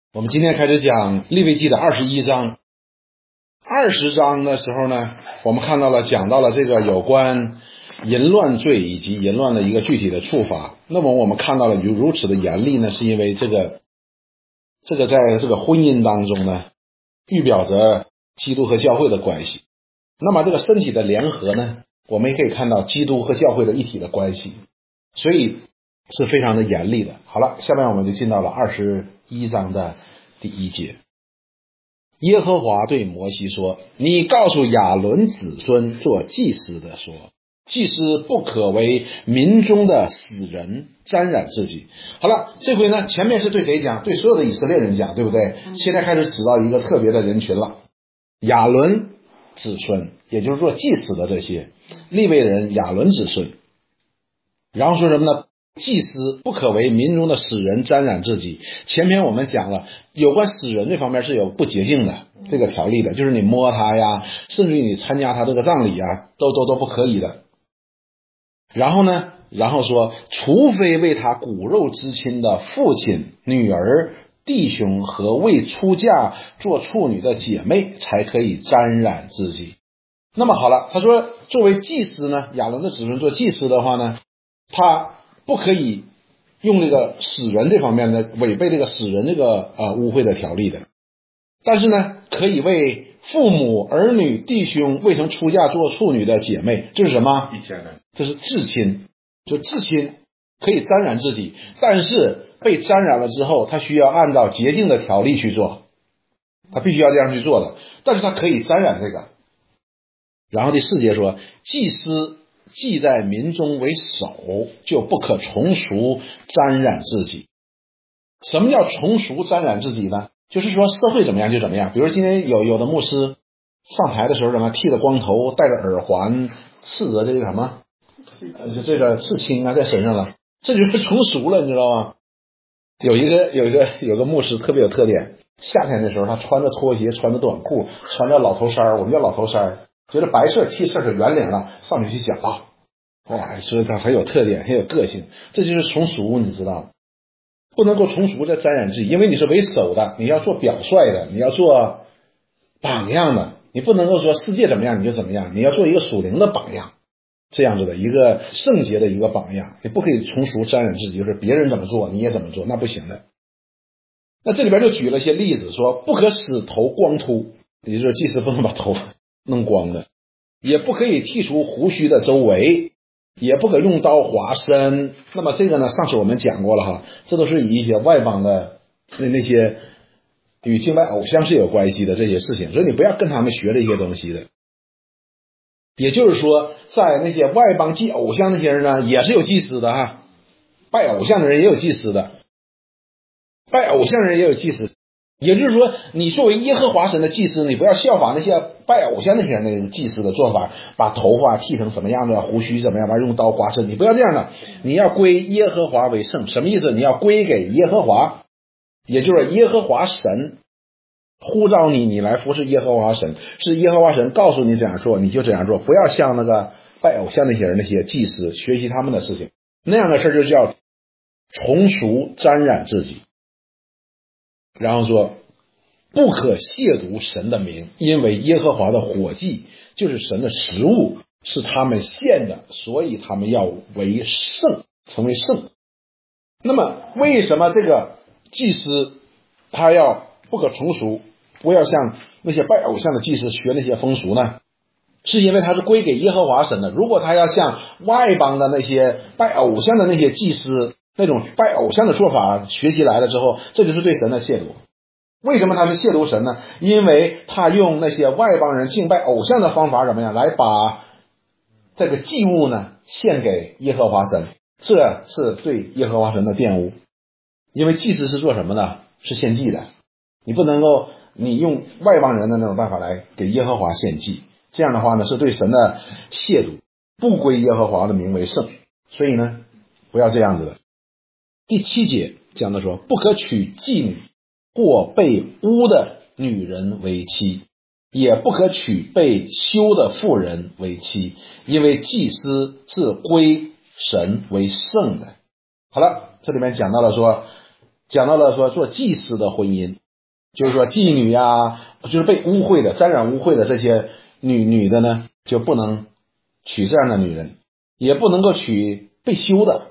我们今天开始讲利未记的21章。20章的时候呢，我们看到了讲到了这个有关淫乱罪以及淫乱的一个具体的处罚。那么我们看到了如此的严厉呢，是因为这个在这个婚姻当中呢，预表着基督和教会的关系。那么这个身体的联合呢，我们也可以看到基督和教会的一体的关系，所以是非常的严厉的。好了，下面我们就进到了21章的第1节。耶和华对摩西说，你告诉亚伦子孙做祭司的说，祭司不可为民中的死人沾染自己。好了，这回呢，前面是对谁讲？对所有的以色列人讲，对不对？现在开始指到一个特别的人群了，亚伦子孙，也就是做祭司的这些利未人，亚伦子孙。然后说什么呢？祭司不可为民中的死人沾染自己。前面我们讲了有关死人这方面是有不洁净的这个条例的，就是你摸他呀，甚至于你参加他这个葬礼啊，都不可以的。然后说除非为他骨肉之亲的父亲、女儿、弟兄和未出嫁做处女的姐妹才可以沾染自己。那么好了，他说作为祭司呢，亚伦的子孙做祭司的话呢，他不可以用这个死人这方面的违背这个死人这个污秽的条例的，但是呢，可以为父母、儿女、弟兄未曾出嫁做处女的姐妹，这是什么？这是至亲，就至亲可以沾染自己，但是被沾染了之后，他需要按照洁净的条例去做，他必须要这样去做的，但是他可以沾染这个。然后第4节说，祭司既在民中为首，就不可从俗沾染自己。什么叫从俗沾染自己呢？就是说社会怎么样就怎么样。比如今天有的牧师上台的时候，什么剃了光头，戴着耳环，刺着这个什么这个刺青啊在身上了，这就是从俗了，你知道吗？有个牧师特别有特点，夏天的时候他穿着拖鞋，穿着短裤，穿着老头衫，我们叫老头衫，觉得白色 T 恤是圆领了，上去去讲啊，哇，所以他很有特点，很有个性，这就是从俗，你知道吗？不能够从俗的沾染自己，因为你是为首的，你要做表率的，你要做榜样的，你不能够说世界怎么样你就怎么样，你要做一个属灵的榜样，这样子的一个圣洁的一个榜样，你不可以从俗沾染自己，就是别人怎么做你也怎么做，那不行的。那这里边就举了一些例子，说不可使头光秃，也就是祭司不能把头发弄光的，也不可以剔除胡须的周围，也不可用刀划身。那么这个呢，上次我们讲过了哈，这都是以一些外邦的那些与敬拜偶像是有关系的这些事情，所以你不要跟他们学这些东西的。也就是说，在那些外邦祭偶像那些人呢，也是有祭司的哈，拜偶像的人也有祭司的，拜偶像的人也有祭司。也就是说，你作为耶和华神的祭司，你不要效仿那些拜偶像那些人那个祭司的做法，把头发剃成什么样的，胡须怎么样，完用刀划身，你不要这样的。你要归耶和华为圣，什么意思？你要归给耶和华，也就是耶和华神呼召你，你来服侍耶和华神，是耶和华神告诉你这样做，你就这样做，不要像那个拜偶像那些人那些祭司学习他们的事情，那样的事就叫从俗沾染自己。然后说不可亵渎神的名，因为耶和华的火祭就是神的食物，是他们献的，所以他们要为圣，成为圣。那么为什么这个祭司他要不可从俗，不要像那些拜偶像的祭司学那些风俗呢？是因为他是归给耶和华神的。如果他要像外邦的那些拜偶像的那些祭司那种拜偶像的做法学习来了之后，这就是对神的亵渎。为什么他是亵渎神呢？因为他用那些外邦人敬拜偶像的方法怎么样来把这个祭物呢献给耶和华神，这是对耶和华神的玷污。因为祭司是做什么呢？是献祭的，你不能够你用外邦人的那种办法来给耶和华献祭，这样的话呢是对神的亵渎，不归耶和华的名为圣，所以呢不要这样子的。第7节讲的说，不可娶妓女或被污的女人为妻，也不可娶被休的妇人为妻，因为祭司是归神为圣的。好了，这里面讲到了说讲到了说做祭司的婚姻，就是说妓女啊，就是被污秽的、沾染污秽的这些女的呢，就不能娶这样的女人，也不能够娶被休的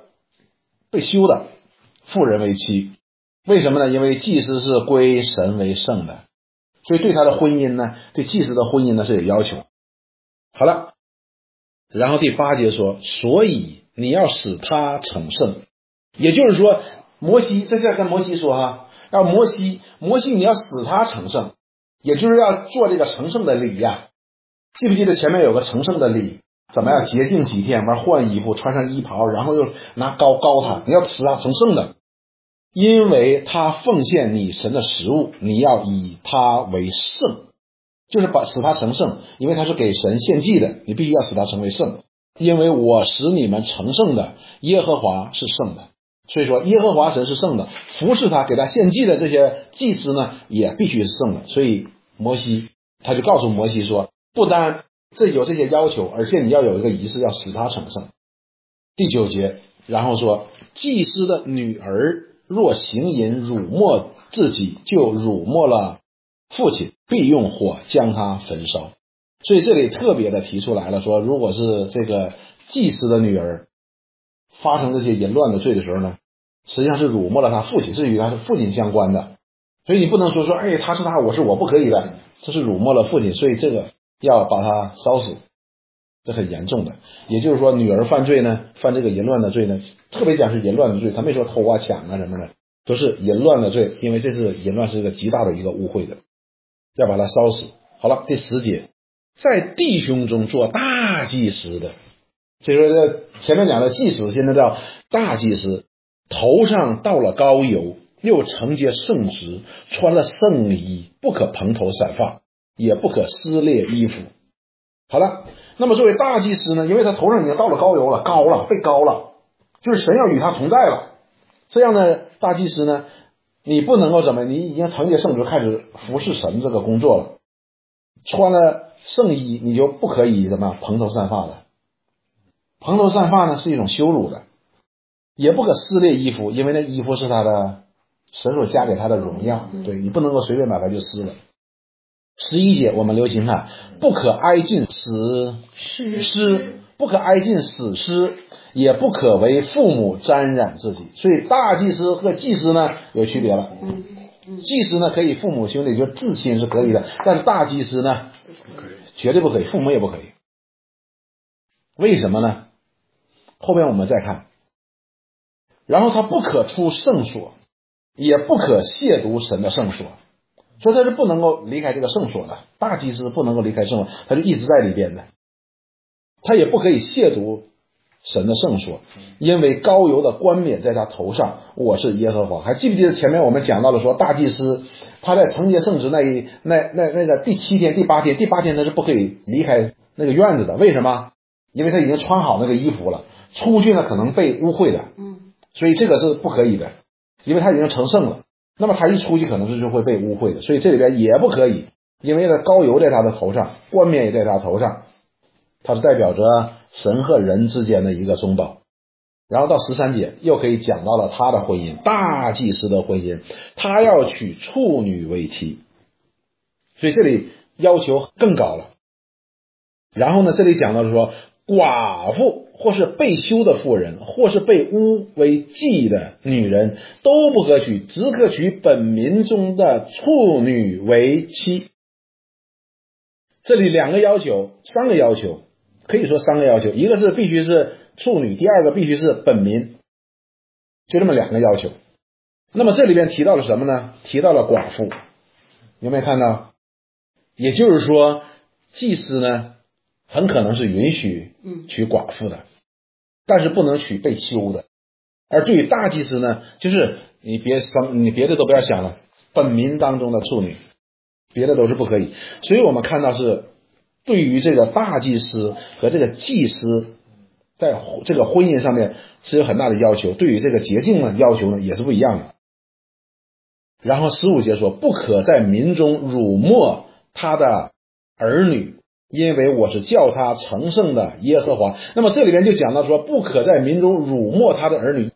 妇人为妻。为什么呢？因为祭司是归神为圣的，所以对他的婚姻呢，对祭司的婚姻呢是有要求。好了，然后第8节说，所以你要使他成圣，也就是说摩西，这是要跟摩西说哈，要摩西你要使他成圣，也就是要做这个成圣的礼呀。记不记得前面有个成圣的礼，怎么样洁净几天，完换衣服，穿上衣袍，然后又拿膏他，你要使他成圣的，因为他奉献你神的食物，你要以他为圣，就是使他成圣，因为他是给神献祭的，你必须要使他成为圣。因为我使你们成圣的耶和华是圣的，所以说耶和华神是圣的，服侍他给他献祭的这些祭司呢也必须是圣的。所以摩西他就告诉摩西说，不单有这些要求，而且你要有一个仪式，要使他成圣。第9节，然后说，祭司的女儿若行淫辱没自己，就辱没了父亲，必用火将他焚烧。所以这里特别的提出来了，说如果是这个祭司的女儿发生这些淫乱的罪的时候呢，实际上是辱没了他父亲，是与他的父亲相关的。所以你不能说哎，他是他，我是我，不可以的，这是辱没了父亲，所以这个要把他烧死，这很严重的。也就是说女儿犯罪呢，犯这个淫乱的罪呢，特别讲是淫乱的罪，他没说偷啊抢啊什么的，都是淫乱的罪，因为这是淫乱是一个极大的一个污秽的，要把他烧死。好了，第10节，在弟兄中做大祭司的，所以说这前面讲的祭司，现在叫大祭司，头上倒了膏油，又承接圣职，穿了圣衣，不可蓬头散发，也不可撕裂衣服。好了，那么作为大祭司呢，因为他头上已经倒了膏油了，被膏了，就是神要与他同在了。这样的大祭司呢，你不能够怎么，你已经承接圣职，开始服侍神这个工作了，穿了圣衣，你就不可以怎么蓬头散发的。蓬头散发呢是一种羞辱的，也不可撕裂衣服，因为那衣服是他的神所加给他的荣耀，对，你不能够随便把它就撕了。11节我们留心看，不可挨近死尸，不可挨近死尸，也不可为父母沾染自己。所以大祭司和祭司呢有区别了。祭司呢可以父母兄弟，就至亲是可以的，但是大祭司呢绝对不可以，父母也不可以。为什么呢？后边我们再看。然后他不可出圣所，也不可亵渎神的圣所，所以他是不能够离开这个圣所的。大祭司不能够离开圣所，他就一直在里边的。他也不可以亵渎神的圣所，因为膏油的冠冕在他头上，我是耶和华。还记不记得前面我们讲到了说，大祭司他在承接圣职那个第7天、第8天他是不可以离开那个院子的。为什么？因为他已经穿好那个衣服了，出去呢可能被污秽的，所以这个是不可以的，因为他已经成圣了。那么他一出去可能是就会被污秽的，所以这里边也不可以，因为呢膏油在他的头上，冠冕也在他头上，它是代表着神和人之间的一个中保。然后到13节又可以讲到了他的婚姻，大祭司的婚姻，他要娶处女为妻，所以这里要求更高了。然后呢这里讲到说，寡妇或是被休的妇人，或是被污为妓的女人，都不可娶，只可娶本民中的处女为妻。这里3个要求，可以说3个要求，一个是必须是处女，第二个必须是本民，就这么2个要求。那么这里边提到了什么呢？提到了寡妇，有没有看到？也就是说祭司呢很可能是允许娶寡妇的，但是不能娶被休的。而对于大祭司呢，就是你别的都不要想了，本民当中的处女，别的都是不可以。所以我们看到是对于这个大祭司和这个祭司在这个婚姻上面是有很大的要求，对于这个洁净的要求呢也是不一样的。然后15节说，不可在民中辱没他的儿女，因为我是叫他成圣的耶和华。那么这里边就讲到说，不可在民中辱没他的儿女，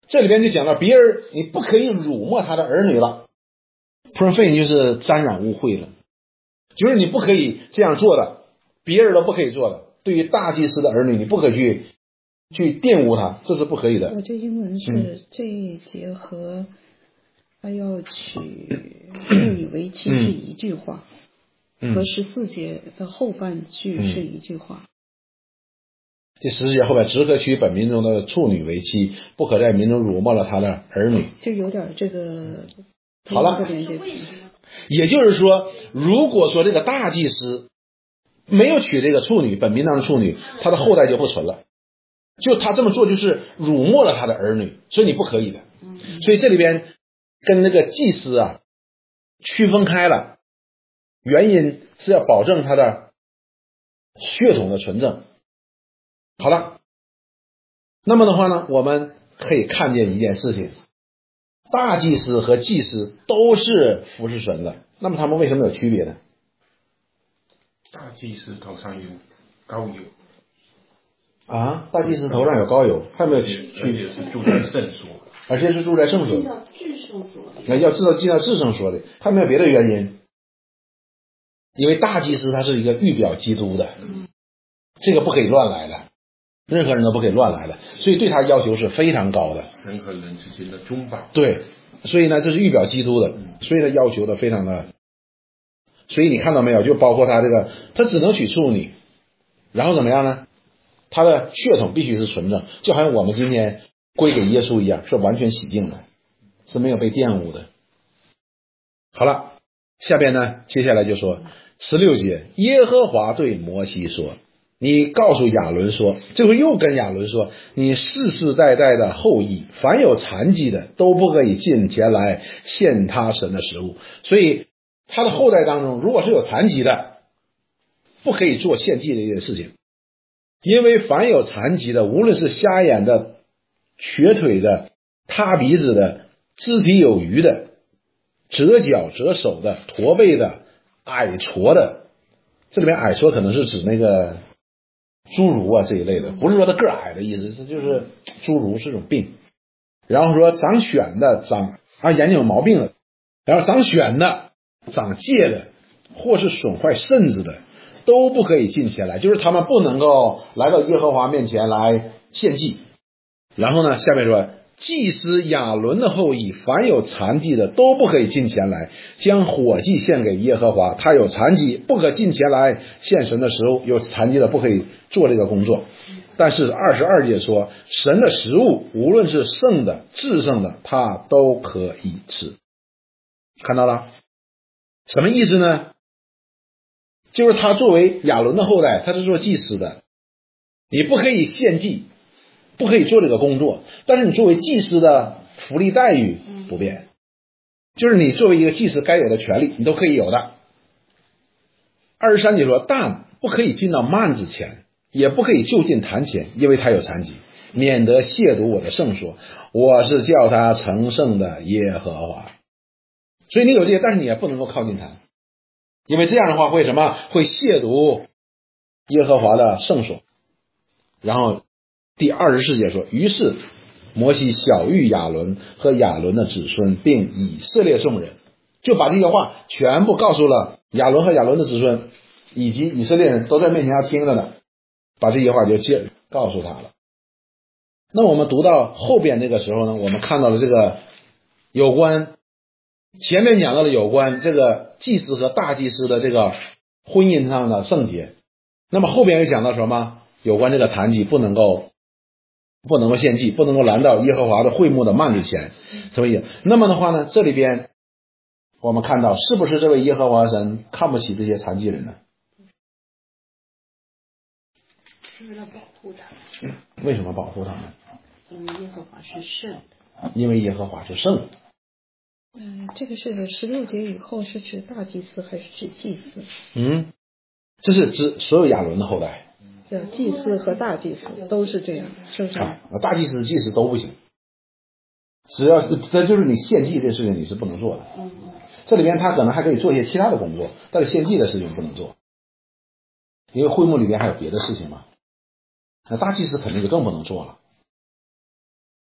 这里边就讲到别人你不可以辱没他的儿女了 profane 就是沾染污秽了，就是你不可以这样做的，别人都不可以做的。对于大祭司的儿女，你不可去玷污他，这是不可以的。 我这英文是这一节和他要娶妇女为妻是一句话，和14节的后半句是一句话。 第14节后边，只可娶本民中的处女为妻，不可在民中辱没了他的儿女。 就有点这个。 好了，也就是说，如果说这个大祭司没有娶这个处女，本民当的处女，他的后代就不存了。就他这么做就是辱没了他的儿女，所以你不可以的。所以这里边跟那个祭司啊区分开了，原因是要保证他的血统的纯正。好了，那么的话呢，我们可以看见一件事情，大祭司和祭司都是服侍神的，那么他们为什么有区别呢？ 大祭司头上有膏油啊，大祭司头上有膏油，还有没有区别？ 而且是住在圣所， 而且是住在圣所， 进到至圣所， 要进到至圣所里，他没有别的原因，因为大祭司他是一个预表基督的，这个不可以乱来的，任何人都不可以乱来的，所以对他要求是非常高的， 神和人之间的中保。 对，所以呢，这是预表基督的，所以他要求的非常的，所以你看到没有？就包括他这个，他只能娶处女，然后怎么样呢？他的血统必须是纯正，就好像我们今天归给耶稣一样，是完全洗净的，是没有被玷污的。好了，下边呢，接下来就说16节，耶和华对摩西说，你告诉亚伦说，这回又跟亚伦说，你世世代代的后裔，凡有残疾的都不可以进前来献他神的食物。所以他的后代当中，如果是有残疾的，不可以做献祭的一件事情。因为凡有残疾的，无论是瞎眼的、瘸腿的、塌鼻子的、肢体有余的、折脚折手的、驼背的、矮矬的，这里面矮矬可能是指那个侏儒啊这一类的，不是说他个矮的意思，是就是侏儒是种病。然后说长癣的、眼睛有毛病的，然后长癣的、长疥的，或是损坏肾子的，都不可以进前来，就是他们不能够来到耶和华面前来献祭。然后呢，下面说，祭司亚伦的后裔，凡有残疾的都不可以进前来，将火祭献给耶和华。他有残疾，不可进前来献神的食物，有残疾的不可以做这个工作。但是22节说，神的食物无论是圣的、至圣的，他都可以吃。看到了什么意思呢？就是他作为亚伦的后代，他是做祭司的，你不可以献祭，不可以做这个工作，但是你作为祭司的福利待遇不变，就是你作为一个祭司该有的权利你都可以有的。23节说，但不可以进到幔子前，也不可以就近坛前，因为他有残疾，免得亵渎我的圣所，我是叫他成圣的耶和华。所以你有这些，但是你也不能够靠近坛，因为这样的话会什么？会亵渎耶和华的圣所。然后第24节说，于是摩西晓谕亚伦和亚伦的子孙，并以色列众人，就把这些话全部告诉了亚伦和亚伦的子孙，以及以色列人都在面前要听着呢，把这些话就告诉他了。那我们读到后边这个时候呢，我们看到了这个有关前面讲到了有关这个祭司和大祭司的这个婚姻上的圣洁，那么后边又讲到什么？有关这个残疾不能够献祭，不能够来到耶和华的会幕的幔子前，什么意思？那么的话呢，这里边我们看到是不是这位耶和华神看不起这些残疾人呢？ 是为了保护他们。 为什么保护他们？ 因为耶和华是圣的。 因为耶和华是圣的。 这个是16节以后是指大祭司还是指祭司？ 这是指所有亚伦的后代。 祭司和大祭司都是这样，是不是？ 大祭司、祭司都不行，只要这就是你献祭这事情你是不能做的。这里边他可能还可以做一些其他的工作，但是献祭的事情不能做，因为会幕里边还有别的事情嘛。那大祭司肯定就更不能做了。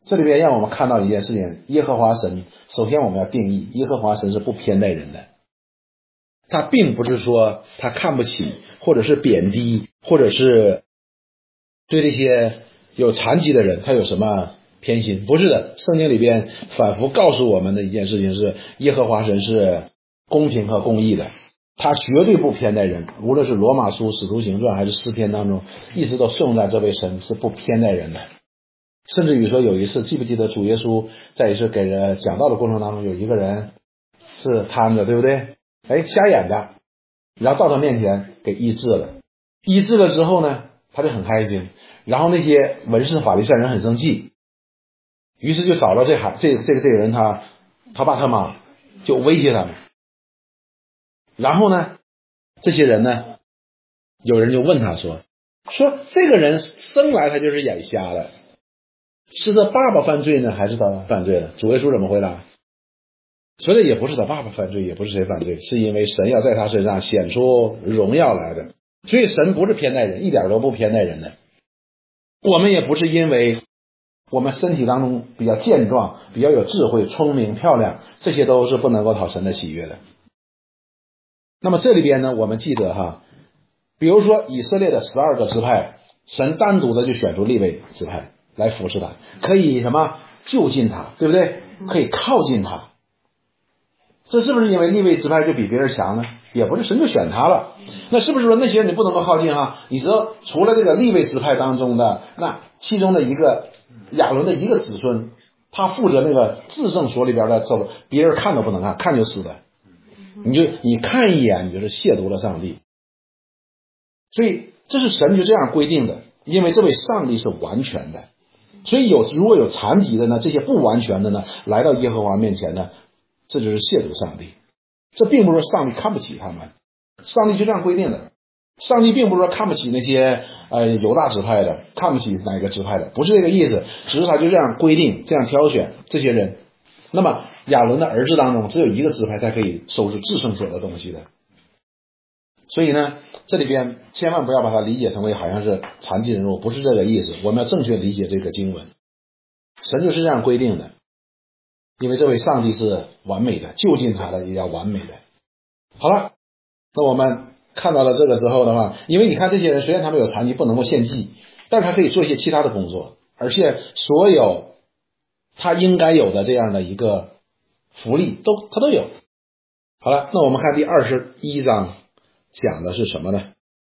这里边让我们看到一件事情，耶和华神，首先我们要定义，耶和华神是不偏待人的。他并不是说他看不起，或者是贬低，或者是对这些有残疾的人他有什么偏心，不是的。圣经里边反复告诉我们的一件事情是，耶和华神是公平和公义的，他绝对不偏待人。无论是罗马书、使徒行传还是诗篇当中，一直都颂赞这位神是不偏待人的。甚至于说有一次，记不记得主耶稣在一次给人讲道的过程当中，有一个人是瘫着，对不对？瞎眼的，然后到他面前给医治了。医治了之后呢，他就很开心，然后那些文士法利赛人很生气，于是就找到这个人，他爸他妈就威胁他们。然后呢，这些人呢，有人就问他说这个人生来他就是眼瞎的，是他爸爸犯罪呢，还是他犯罪了？主耶稣怎么回答？所以也不是他爸爸犯罪，也不是谁犯罪，是因为神要在他身上显出荣耀来的。所以神不是偏待人，一点都不偏待人的。我们也不是因为我们身体当中比较健壮，比较有智慧、聪明、漂亮，这些都是不能够讨神的喜悦的。那么这里边呢，我们记得比如说以色列的12个支派，神单独的就选出利未支派来服侍他，可以就近他，对不对？可以靠近他。这是不是因为利未支派就比别人强呢？也不是，神就选他了。那是不是说那些人你不能够靠近你说除了这个利未支派当中的那其中的一个亚伦的一个子孙，他负责那个至圣所里边的走，别人看都不能看，看就死的。你看一眼你就是亵渎了上帝。所以这是神就这样规定的，因为这位上帝是完全的。所以如果有残疾的呢，这些不完全的呢，来到耶和华面前呢，这就是亵渎上帝。这并不是说上帝看不起他们，上帝就这样规定的。上帝并不是说看不起那些犹大支派的，看不起哪个支派的，不是这个意思，只是他就这样规定，这样挑选这些人。那么亚伦的儿子当中只有一个支派才可以收拾至圣所的东西的。所以呢，这里边千万不要把它理解成为好像是残疾人物，不是这个意思。我们要正确理解这个经文，神就是这样规定的。因为这位上帝是完美的，就近他的也要完美的。好了，那我们看到了这个之后的话，因为你看这些人虽然他们有残疾不能够献祭，但是他可以做一些其他的工作，而且所有他应该有的这样的一个福利他都有。好了，那我们看第21章讲的是什么呢？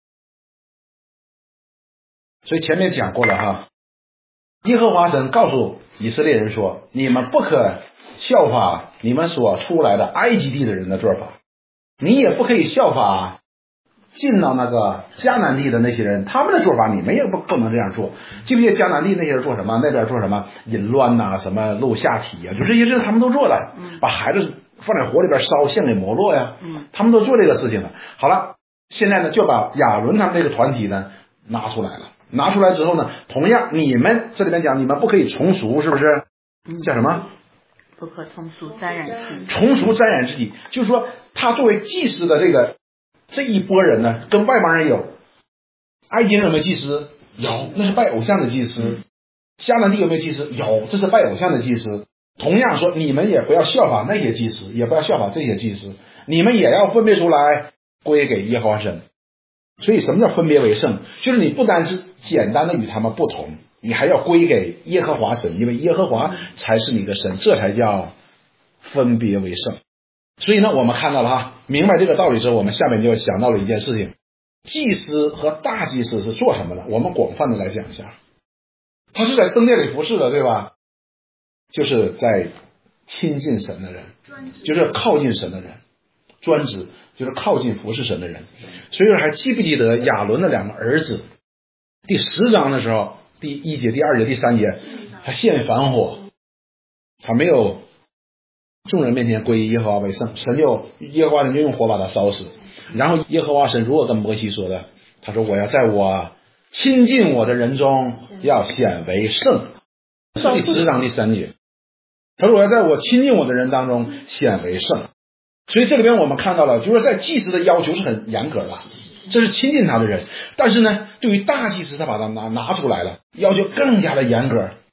所以前面讲过了耶和华神告诉以色列人说，你们不可效法你们所出来的埃及地的人的做法，你也不可以效法进到那个迦南地的那些人，他们的做法你们也不能这样做。记不记得迦南地那些人做什么？那边做什么？淫乱什么露下体就这些事他们都做的，把孩子放在火里边烧献给摩洛呀，他们都做这个事情的。好了，现在呢就把亚伦他们这个团体呢拿出来了。拿出来之后呢，同样你们这里面讲你们不可以从俗，是不是？叫什么？ 不可从俗沾染之己。 从俗沾染之己，就是说他作为祭司的这一波人呢，跟外邦人有。埃及人有没有祭司？有，那是拜偶像的祭司。迦南地有没有祭司？有，这是拜偶像的祭司。同样说，你们也不要效法那些祭司，也不要效法这些祭司，你们也要分别出来归给耶和华神。所以什么叫分别为圣？就是你不单是简单的与他们不同，你还要归给耶和华神，因为耶和华才是你的神，这才叫分别为圣。所以呢，我们看到了明白这个道理之后，我们下面就想到了一件事情，祭司和大祭司是做什么的？我们广泛的来讲一下，他是在圣殿里服侍的，对吧？就是在亲近神的人，就是靠近神的人，专职就是靠近服侍神的人。所以说还记不记得亚伦的两个儿子，第10章的时候，第1节、第2节、第3节，他献燔火，他没有众人面前归耶和华为圣，耶和华神就用火把他烧死。然后耶和华神如果跟摩西说的，他说我要在我亲近我的人中要显为圣，是第10章第3节。他说我要在我亲近我的人当中显为圣。所以这里边我们看到了，就是在祭司的要求是很严格的，这是亲近他的人。但是呢，对于大祭司他把他拿出来了，要求更加的严格。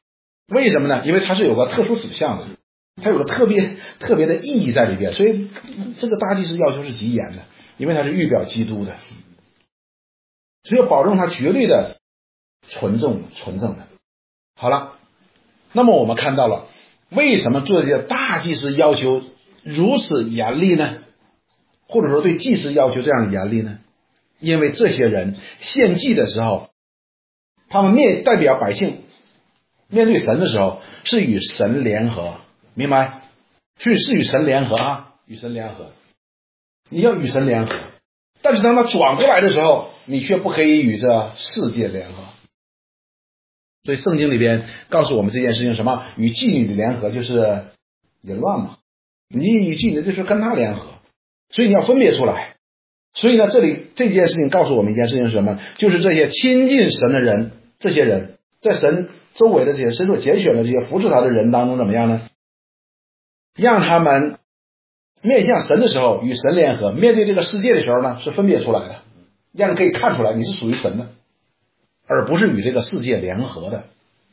为什么呢？因为它是有个特殊指向的，它有个特别的意义在里边，所以这个大祭司要求是极严的，因为它是预表基督的，所以要保证它绝对的纯正的。好了，那么我们看到了为什么做这些大祭司要求如此严厉呢？或者说对祭司要求这样严厉呢？因为这些人献祭的时候，他们代表百姓面对神的时候是与神联合，明白？是与神联合啊，与神联合。你要与神联合，但是当他转过来的时候，你却不可以与这世界联合。所以圣经里边告诉我们这件事情什么？与妓女的联合就是淫乱嘛，你与妓女就是跟他联合，所以你要分别出来。所以呢，这里这件事情告诉我们一件事情是什么？就是这些亲近神的人，这些人在神周围的这些神所拣选的这些服侍他的人当中怎么样呢？让他们面向神的时候与神联合，面对这个世界的时候呢是分别出来的，让人可以看出来你是属于神的，而不是与这个世界联合的。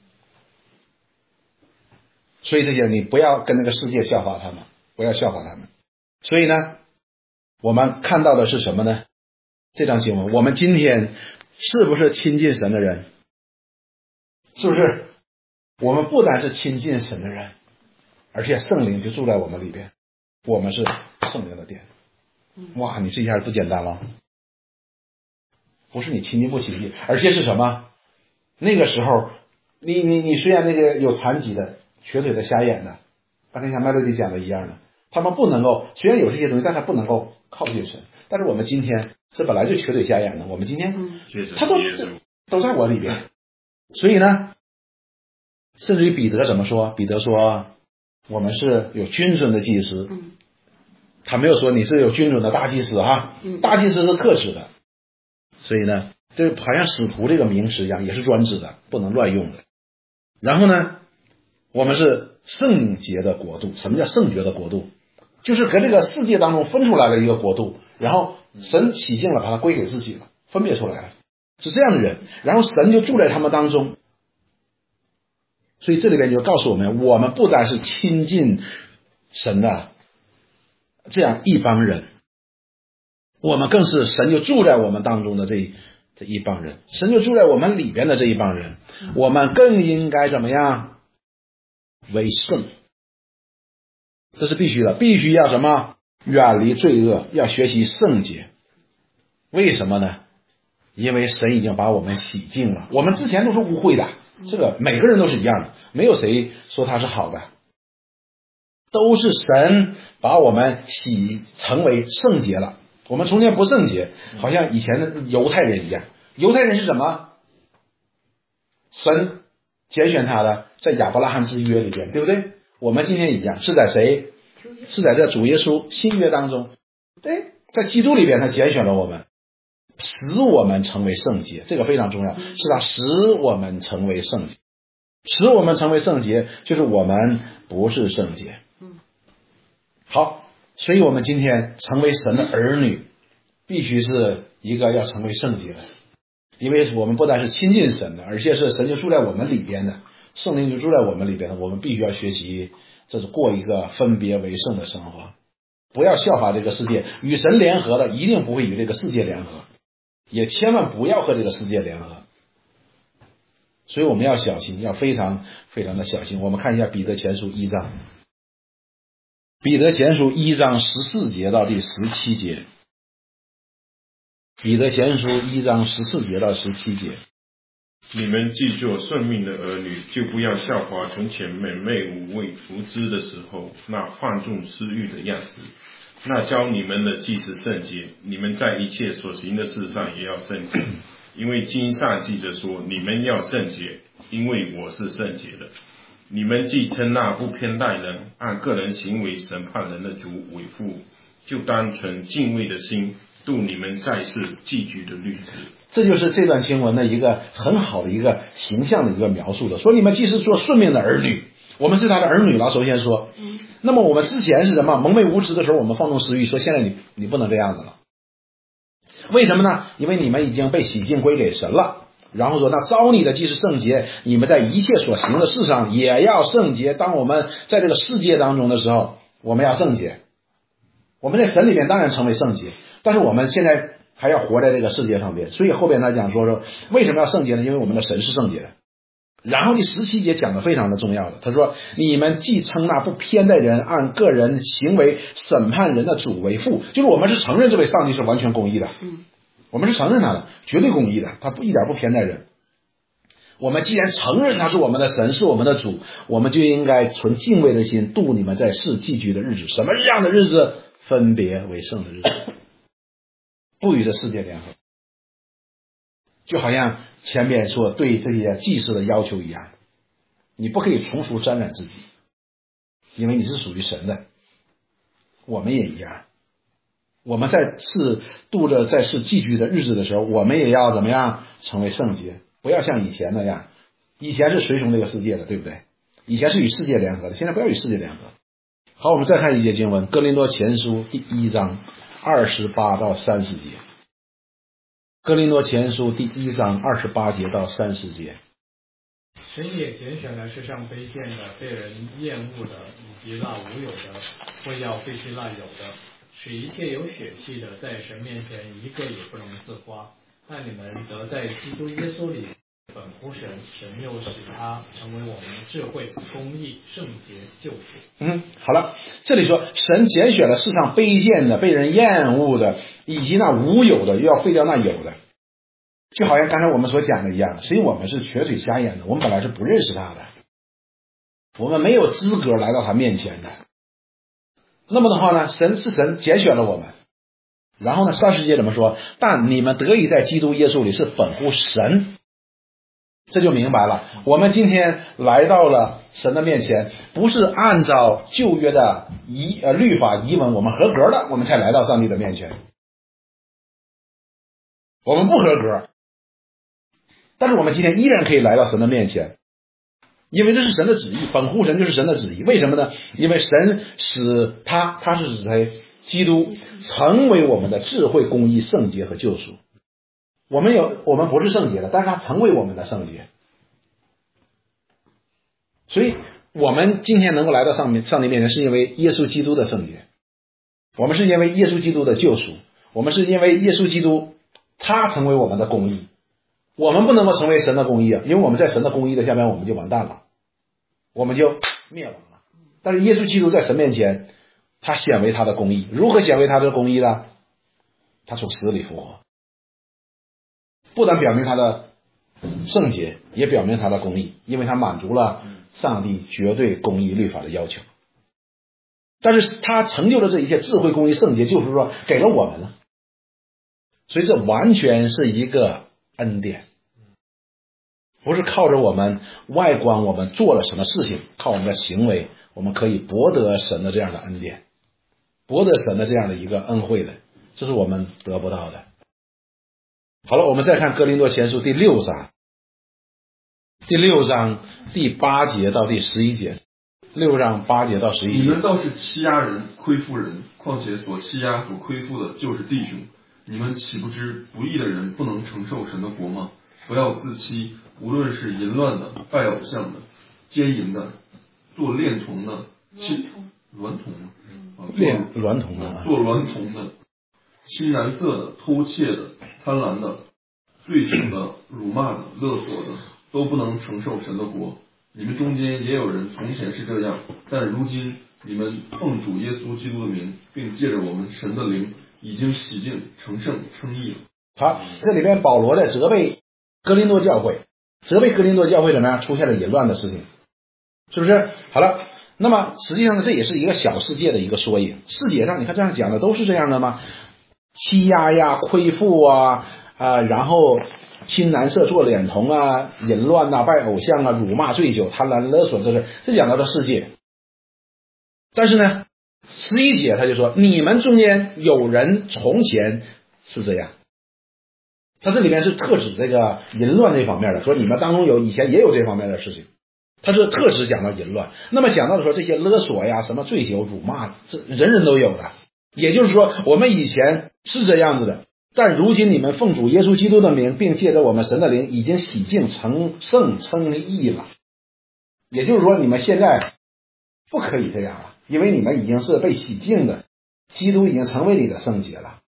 所以这些你不要跟那个世界效法他们，不要效法他们。所以呢，我们看到的是什么呢？这章经文，我们今天是不是亲近神的人？是不是？我们不单是亲近神的人，而且圣灵就住在我们里边，我们是圣灵的殿。哇，你这一下不简单了。不是你亲近不亲近，而且是什么？那个时候，你虽然那个有残疾的、瘸腿的、瞎眼的，刚才像麦乐迪讲的一样的，他们不能够，虽然有这些东西，但他不能够靠近神。但是我们今天是本来就瘸腿瞎眼的，我们今天他都在我里边。所以呢，甚至于彼得怎么说？彼得说我们是有君尊的祭司，他没有说你是有君尊的大祭司哈，大祭司是特指的。所以呢，这好像使徒这个名词一样，也是专指的，不能乱用的。然后呢，我们是圣洁的国度。什么叫圣洁的国度？就是和这个世界当中分出来了一个国度，然后神洗净了，把它归给自己了，分别出来了，是这样的人，然后神就住在他们当中。所以这里边就告诉我们，我们不单是亲近神的这样一帮人，我们更是神就住在我们当中的这一帮人，神就住在我们里边的这一帮人，我们更应该怎么样？为圣。这是必须的，必须要什么？远离罪恶，要学习圣洁。为什么呢？因为神已经把我们洗净了，我们之前都是污秽的，这个每个人都是一样的，没有谁说他是好的，都是神把我们洗成为圣洁了。我们从前不圣洁，好像以前的犹太人一样。犹太人是什么？神拣选他的，在亚伯拉罕之约里边，对不对？我们今天一样，是在谁？是在这主耶稣新约当中，对，在基督里边他拣选了我们，使我们成为圣洁，这个非常重要，是他使我们成为圣洁。使我们成为圣洁，就是我们不是圣洁。好，所以我们今天成为神的儿女，必须是一个要成为圣洁的，因为我们不单是亲近神的，而且是神就住在我们里边的，圣灵就住在我们里边的，我们必须要学习，这是过一个分别为圣的生活，不要效法这个世界。与神联合的一定不会与这个世界联合，也千万不要和这个世界联合。所以我们要小心，要非常非常的小心。我们看一下彼得前书1章，彼得前书1章14节到第17节，彼得前书1章14节到17节。 你们既做顺命的儿女，就不要效法从前美媚无味无知的时候那放纵私欲的样子。那教你们的既是圣洁，你们在一切所行的事上也要圣洁。因为经上记着说，你们要圣洁，因为我是圣洁的。你们既称那不偏待人，按个人行为审判人的主为父，就当存敬畏的心度你们在世寄居的日子。 这就是这段经文的一个很好的一个形象的一个描述的，说你们既是做顺命的儿女，我们是他的儿女了。首先说，那么我们之前是什么？蒙昧无知的时候，我们放纵私欲，说现在你不能这样子了。为什么呢？因为你们已经被洗净归给神了， 然后说，那召你的既是圣洁，你们在一切所行的事上也要圣洁。当我们在这个世界当中的时候，我们要圣洁。我们在神里面当然成为圣洁，但是我们现在还要活在这个世界上边。所以后边他讲说为什么要圣洁呢？因为我们的神是圣洁的。然后第17节讲的非常的重要的，他说，你们既称那不偏待人，按个人行为审判人的主为父，就是我们是承认这位上帝是完全公义的，我们是承认他的绝对公义的，他一点不偏待人。我们既然承认他是我们的神，是我们的主，我们就应该存敬畏的心度你们在世寄居的日子。什么样的日子？分别为圣的日子，不与这世界联合。就好像前面说对这些祭司的要求一样，你不可以从俗沾染自己，因为你是属于神的。我们也一样，我们在世度着在世寄居的日子的时候，我们也要怎么样成为圣洁，不要像以前那样。以前是随从这个世界的，对不对？以前是与世界联合的，现在不要与世界联合。好，我们再看一节经文，哥林多前书第1章28到30节。哥林多前书第1章28节到30节。 神也拣选了世上卑贱的、被人厌恶的，以及那无有的，为要废弃那有的，使一切有血气的，在神面前一个也不能自夸。但你们得在基督耶稣里本乎神，神又使他成为我们的智慧、公义、圣洁、救赎。 好了，这里说神拣选了世上卑贱的、被人厌恶的，以及那无有的，又要废掉那有的。就好像刚才我们所讲的一样，实际我们是瘸腿瞎眼的，我们本来是不认识他的，我们没有资格来到他面前的。那么的话呢，神拣选了我们。然后呢，30节怎么说？但你们得以在基督耶稣里是本乎神。这就明白了，我们今天来到了神的面前，不是按照旧约的律法遗文我们合格了，我们才来到上帝的面前。我们不合格，但是我们今天依然可以来到神的面前，因为这是神的旨意，本乎神就是神的旨意。为什么呢？因为神使他是指谁？基督成为我们的智慧、公义、圣洁和救赎。我们不是圣洁的，但是他成为我们的圣洁。所以我们今天能够来到上帝面前，是因为耶稣基督的圣洁，我们是因为耶稣基督的救赎，我们是因为耶稣基督他成为我们的公义。我们不能够成为神的公义啊，因为我们在神的公义的下面我们就完蛋了，我们就灭亡了。但是耶稣基督在神面前，他显为他的公义。如何显为他的公义呢？他从死里复活，不但表明他的圣洁，也表明他的公义，因为他满足了上帝绝对公义律法的要求。但是他成就了这一切智慧、公义、圣洁，就是说给了我们了。所以这完全是一个恩典，不是靠着我们外观我们做了什么事情，靠我们的行为我们可以博得神的这样的恩典，博得神的这样的一个恩惠的，这是我们得不到的。好了，我们再看哥林多前书第6章第8节到第11节。6章8节到11节。 你们倒是欺压人、亏负人，况且所欺压、所亏负的就是弟兄。你们岂不知不义的人不能承受神的国吗？不要自欺，无论是淫乱的、拜偶像的、奸淫的、做娈童的、娈童的、做娈童的、青蓝色的、偷窃的、贪婪的、醉酒的、辱骂的、勒索的，都不能承受神的国。你们中间也有人从前是这样，但如今你们奉主耶稣基督的名，并借着我们神的灵，已经洗净、成圣、称义了。 好，这里边保罗在责备哥林多教会怎么样出现了淫乱的事情，是不是？好了，那么实际上呢，这也是一个小世界的一个缩影。世界上你看这样讲的都是这样的吗？欺压呀、亏负啊，然后亲男色、做娈童啊、淫乱啊、拜偶像啊、辱骂、醉酒、贪婪、勒索，这讲到的世界。但是呢11节他就说，你们中间有人从前是这样。他这里面是特指这个淫乱这方面的，说你们当中以前也有这方面的事情，他是特指讲到淫乱。那么讲到的说这些勒索呀、什么醉酒、辱骂，这人人都有的。也就是说我们以前是这样子的， 但如今你们奉主耶稣基督的名，并借着我们神的灵，已经洗净成圣称义了。也就是说，你们现在不可以这样了，因为你们已经是被洗净的，基督已经成为你的圣洁了。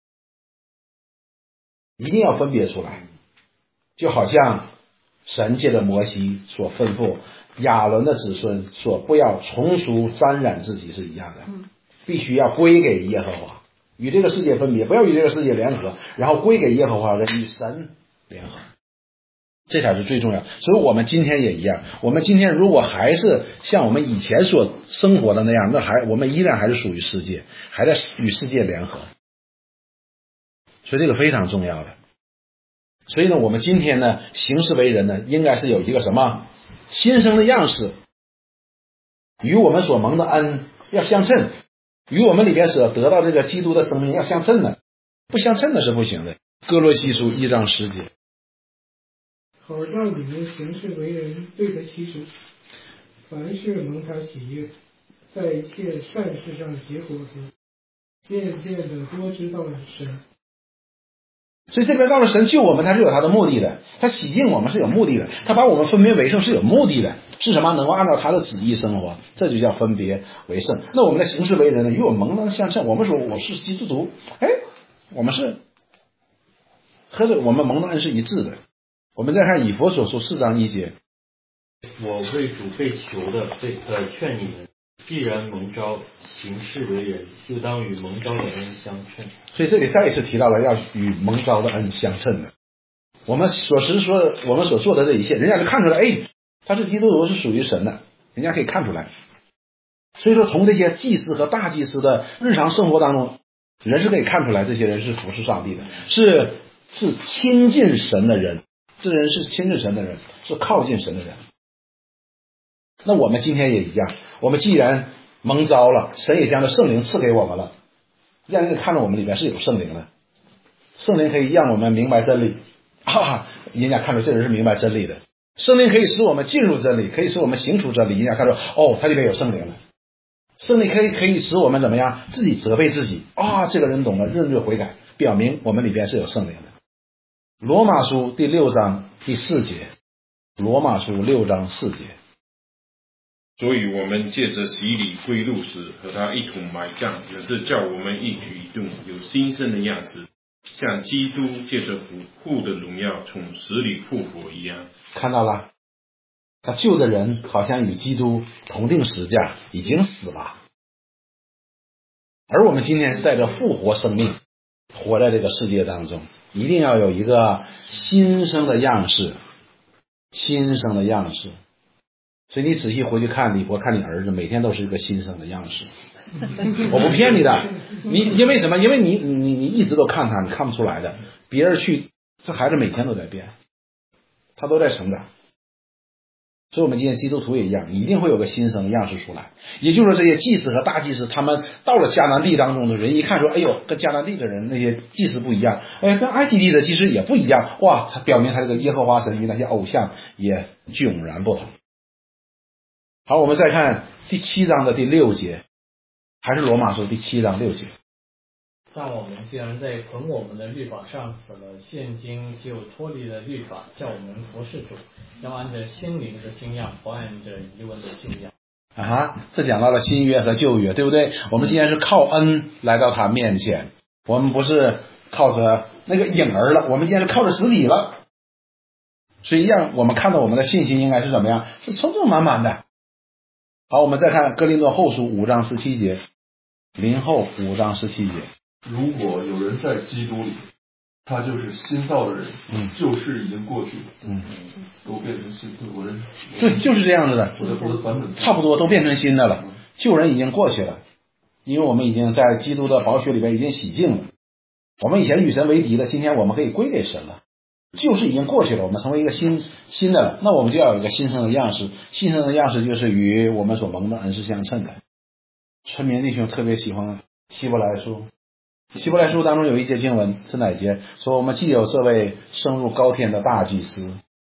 一定要分别出来，就好像神借着摩西所吩咐亚伦的子孙说不要从俗沾染自己是一样的，必须要归给耶和华，与这个世界分别，不要与这个世界联合，然后归给耶和华的，与神联合，这才是最重要。所以我们今天也一样，我们今天如果还是像我们以前所生活的那样，我们依然还是属于世界，还在与世界联合，所以这个非常重要的。所以呢，我们今天呢，行事为人呢，应该是有一个什么新生的样式，与我们所蒙的恩要相称，与我们里边所得到这个基督的生命要相称的，不相称的是不行的。哥罗西书1章10节， 好让你们行事为人对得起主，凡事蒙他喜悦，在一切善事上结果子，渐渐的多知道神。 所以这边告诉神救我们，他是有他的目的的，他洗净我们是有目的的，他把我们分别为圣是有目的的，是什么？能够按照他的旨意生活，这就叫分别为圣。那我们的行事为人呢，与我们蒙恩相称。我们说我是基督徒，我们是和着我们蒙恩是一致的。我们再看以弗所书4章1节， 我为主被求的劝你们，既然蒙召行事为人，就当与蒙召的恩相称。 所以这里再一次提到了要与蒙召的恩相称的。我们所做的这一切，人家就看出来，他是基督徒，是属于神的，人家可以看出来。所以说，从这些祭司和大祭司的日常生活当中，人是可以看出来，这些人是服侍上帝的，是亲近神的人，这人是亲近神的人，是靠近神的人。那我们今天也一样，我们既然蒙召了，神也将这圣灵赐给我们了，让人看到我们里边是有圣灵的，圣灵可以让我们明白真理人家看出这人是明白真理的，圣灵可以使我们进入真理，可以使我们行出真理，人家看出他里边有圣灵了。圣灵可以使我们怎么样，自己责备自己这个人懂了，认罪悔改，表明我们里边是有圣灵的。罗马书第6章第4节，罗马书6章4节， 所以我们借着洗礼归入时，和他一同埋葬，也是叫我们一举一动有新生的样式，像基督借着父的荣耀从死里复活一样。 看到了，他救的人好像与基督同定十架，已经死了，而我们今天是带着复活生命活在这个世界当中，一定要有一个新生的样式，新生的样式。所以你仔细回去看你看你儿子，每天都是一个新生的样式。我不骗你的，因为什么？因为你一直都看他，你看不出来的。别人去，这孩子每天都在变，他都在成长。所以我们今天基督徒也一样，一定会有个新生的样式出来。也就是说，这些祭司和大祭司，他们到了迦南地当中的人一看说，跟迦南地的人那些祭司不一样，跟埃及地的祭司也不一样，他表明他这个耶和华神与那些偶像也迥然不同。好，我们再看第7章的第6节，还是罗马书第7章6节。 但我们既然在捆我们的律法上死了，现今就脱离了律法，叫我们服侍主，要按着心灵的经验，不按着遗文的经验。 这讲到了新约和旧约，对不对？我们今天是靠恩来到他面前，我们不是靠着那个影儿了，我们今天是靠着实体了。所以让我们看到我们的信心应该是怎么样？是充充满满的。好，我们再看哥林多后书5章17节，林后5章17节。 如果有人在基督里，他就是新造的人，旧事已经过去，都变成新的。 对，就是这样子的， 我的版本差不多都变成新的了，旧人已经过去了，因为我们已经在基督的宝血里边已经洗净了。我们以前与神为敌的，今天我们可以归给神了。旧事已经过去了，我们成为一个新的了，那我们就要有一个新生的样式。新生的样式就是与我们所蒙的恩是相称的。春眠弟兄特别喜欢希伯来书，希伯来书当中有一节经文是哪节？说我们既有这位升入高天的大祭司，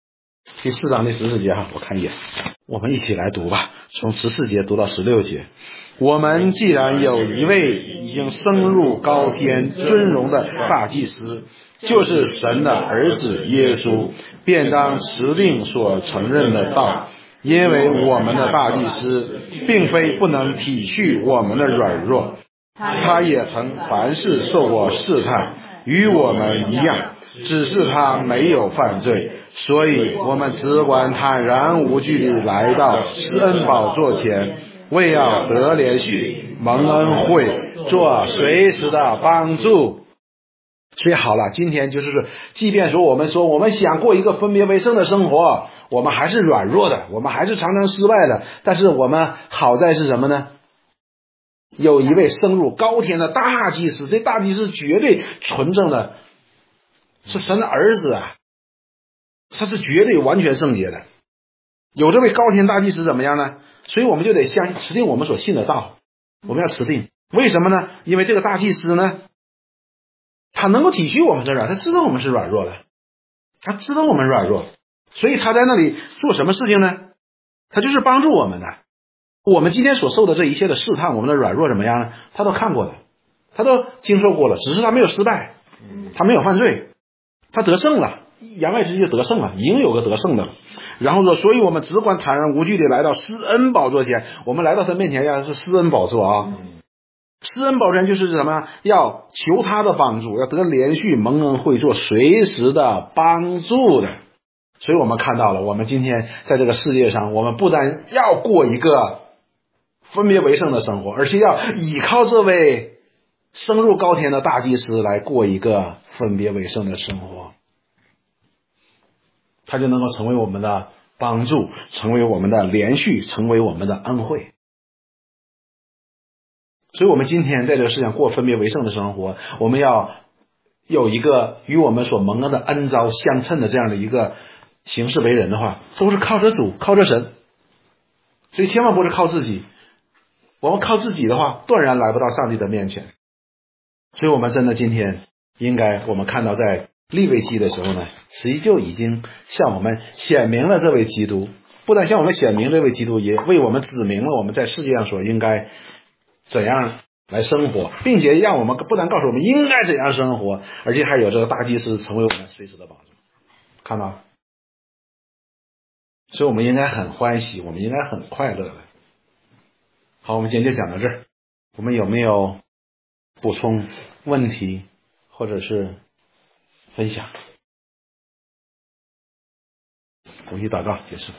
第4章第14节我看一眼，我们一起来读吧，从14节读到16节。我们既然有一位已经升入高天尊荣的大祭司，就是神的儿子耶稣，便当持定所承认的道，因为我们的大祭司并非不能体恤我们的软弱，他也曾凡事受过试探，与我们一样，只是他没有犯罪，所以我们只管坦然无惧地来到施恩宝座前，为要得怜恤，蒙恩惠，做随时的帮助。所以好了，今天就是即便说我们想过一个分别为圣的生活，我们还是软弱的，我们还是常常失败的，但是我们好在是什么呢？有一位升入高天的大祭司，这大祭司绝对纯正的，是神的儿子啊，他是绝对完全圣洁的。有这位高天大祭司怎么样呢？所以我们就得持定我们所信的道，我们要持定。为什么呢？因为这个大祭司呢，他能够体恤我们的软，他知道我们是软弱的，他知道我们软弱，所以他在那里做什么事情呢？他就是帮助我们的。我们今天所受的这一切的试探，我们的软弱怎么样呢？他都看过的，他都经受过了，只是他没有失败，他没有犯罪，他得胜了，言外之意就得胜了，已经有个得胜的了。然后说，所以我们只管坦然无惧地来到施恩宝座前，我们来到他面前要是施恩宝座啊。施恩宝座前就是什么？要求他的帮助，要得连续蒙恩惠，做随时的帮助的。所以我们看到了，我们今天在这个世界上，我们不但要过一个分别为圣的生活，而且要依靠这位升入高天的大祭司来过一个分别为圣的生活，他就能够成为我们的帮助，成为我们的连续，成为我们的恩惠。所以我们今天在这个世上过分别为圣的生活，我们要有一个与我们所蒙恩的恩召相称的这样的一个行事为人的话，都是靠着主，靠着神。所以千万不是靠自己，我们靠自己的话，断然来不到上帝的面前。所以我们真的今天应该，我们看到在利未记的时候呢，实际就已经向我们显明了这位基督，不但向我们显明这位基督，也为我们指明了我们在世界上所应该怎样来生活，并且让我们不但告诉我们应该怎样生活，而且还有这个大祭司成为我们随时的帮助。看到？所以我们应该很欢喜，我们应该很快乐的。好，我们今天就讲到这儿。我们有没有补充问题或者是分享？我们一起祷告结束。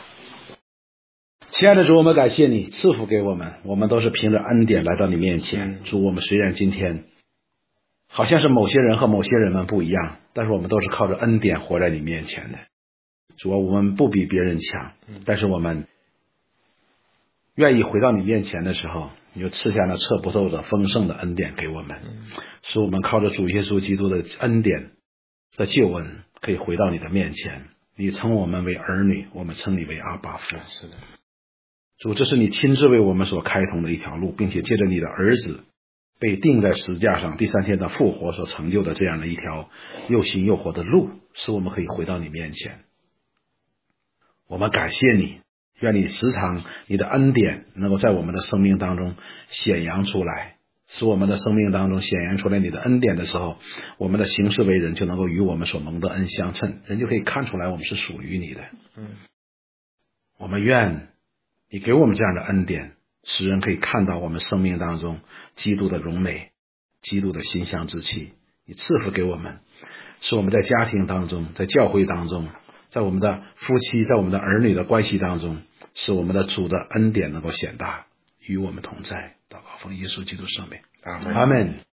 亲爱的主，我们感谢你赐福给我们，我们都是凭着恩典来到你面前。主，我们虽然今天好像是某些人和某些人们不一样，但是我们都是靠着恩典活在你面前的。主啊，我们不比别人强，但是我们愿意回到你面前的时候，你就赐下那测不透的丰盛的恩典给我们，使我们靠着主耶稣基督的恩典的救恩可以回到你的面前。你称我们为儿女，我们称你为阿爸父。是的，主，这是你亲自为我们所开通的一条路，并且借着你的儿子被钉在十字架上，第3天的复活所成就的这样的一条又新又活的路，使我们可以回到你面前。我们感谢你，愿你时常你的恩典能够在我们的生命当中显扬出来，使我们的生命当中显扬出来你的恩典的时候，我们的行事为人就能够与我们所蒙的恩相称，人就可以看出来我们是属于你的。我们愿你给我们这样的恩典，使人可以看到我们生命当中基督的荣美，基督的馨香之气，你赐福给我们，使我们在家庭当中，在教会当中，在我们的夫妻，在我们的儿女的关系当中，使我们的主的恩典能够显大，与我们同在。祷告奉耶稣基督圣名，阿们。